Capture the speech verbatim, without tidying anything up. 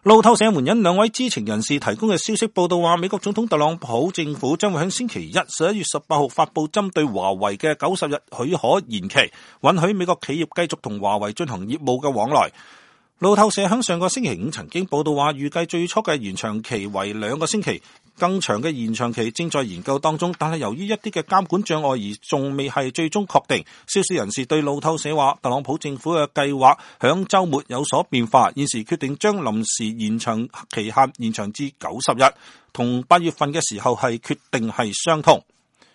路透社援引兩位知情人士提供嘅消息報道話，美國總統特朗普政府將會喺星期一十一月十八號發佈針對華為嘅九十日許可延期，允許美國企業繼續同華為進行業務嘅往來。路透社喺上個星期五曾經報道話，預計最初嘅延長期為兩個星期，更長嘅延長期正在研究當中，但係由於一啲嘅監管障礙而仲未係最終確定。消息人士對路透社話，特朗普政府嘅計劃響週末有所變化，現時決定將臨時延長期限延長至九十日，同八月份嘅時候係決定係相同。